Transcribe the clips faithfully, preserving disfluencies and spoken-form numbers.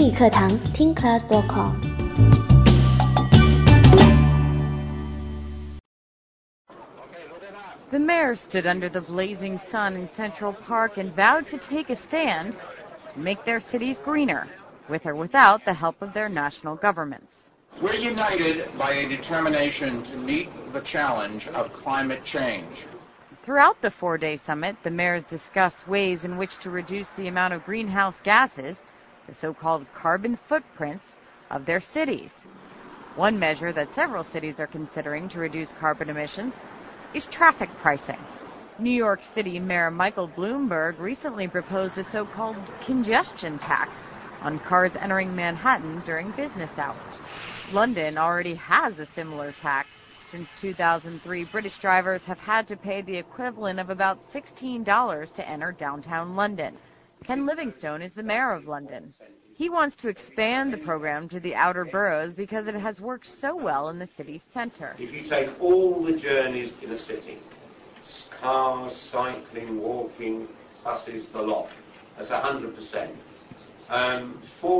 理课堂听 class dot com。 The mayor stood under the blazing sun in Central Park and vowed to take a stand to make their cities greener, with or without the help of their national governments. We're united by a determination to meet the challenge of climate change. Throughout the four-day summit, the mayors discussed ways in which to reduce the amount of greenhouse gases, the so-called carbon footprints, of their cities. One measure that several cities are considering to reduce carbon emissions is traffic pricing. New York City Mayor Michael Bloomberg recently proposed a so-called congestion tax on cars entering Manhattan during business hours. London already has a similar tax. Since two thousand three, British drivers have had to pay the equivalent of about sixteen dollars to enter downtown London. Ken Livingstone is the mayor of London. He wants to expand the program to the outer boroughs because it has worked so well in the city's center. If you take all the journeys in a city, cars, cycling, walking, buses, the lot, that's one hundred percent. Um,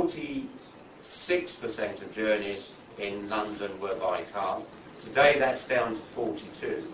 forty-six percent of journeys in London were by car. Today that's down to forty-two.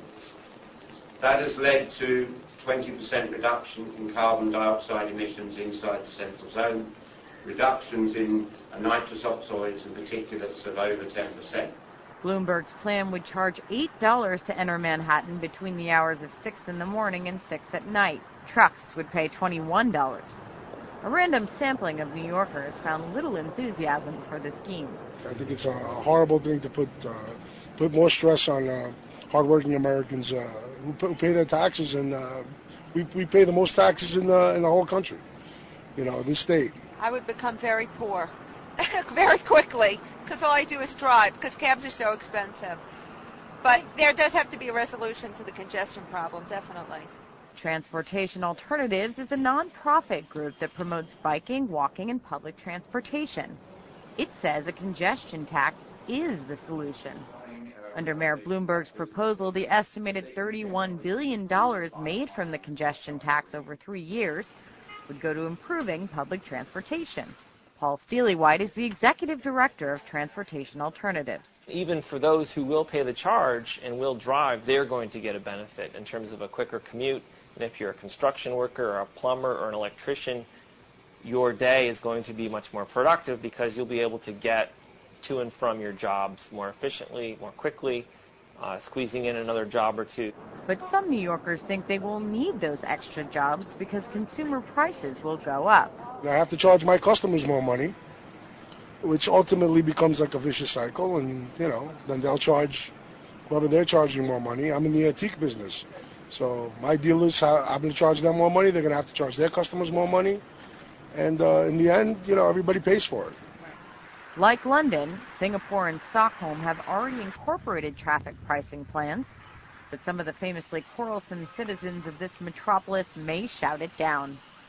That has led to twenty percent reduction in carbon dioxide emissions inside the central zone, reductions in nitrous oxides and particulates of over ten percent. Bloomberg's plan would charge eight dollars to enter Manhattan between the hours of six in the morning and six at night. Trucks would pay twenty-one dollars. A random sampling of New Yorkers found little enthusiasm for the scheme. I think it's a horrible thing to put uh, put more stress on uh, hardworking Americans uh, who, who pay their taxes, and uh, we we pay the most taxes in the in the whole country. You know, this state. I would become very poor very quickly because all I do is drive because cabs are so expensive. But there does have to be a resolution to the congestion problem, definitely. Transportation Alternatives is a nonprofit group that promotes biking, walking, and public transportation. It says a congestion tax is the solution. Under Mayor Bloomberg's proposal, the estimated thirty-one billion dollars made from the congestion tax over three years would go to improving public transportation. Paul Steely-White is the executive director of Transportation Alternatives. Even for those who will pay the charge and will drive, they're going to get a benefit in terms of a quicker commute. And if you're a construction worker or a plumber or an electrician, your day is going to be much more productive because you'll be able to get to and from your jobs more efficiently, more quickly, uh, squeezing in another job or two. But some New Yorkers think they will need those extra jobs because consumer prices will go up. I have to charge my customers more money, which ultimately becomes like a vicious cycle, and, you know, then they'll charge whoever they're charging more money. I'm in the antique business, so my dealers, I'm going to charge them more money. They're going to have to charge their customers more money, and uh, in the end, you know, everybody pays for it. Like London, Singapore and Stockholm have already incorporated traffic pricing plans, but some of the famously quarrelsome citizens of this metropolis may shout it down.